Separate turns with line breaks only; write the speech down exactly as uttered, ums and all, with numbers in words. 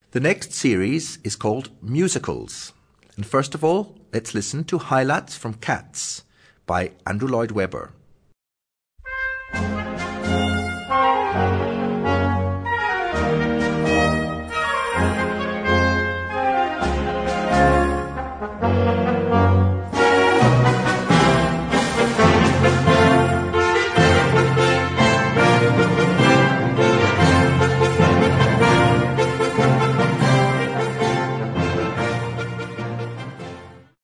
The next series is called Musicals. And first of all, let's listen to highlights from Cats by Andrew Lloyd Webber.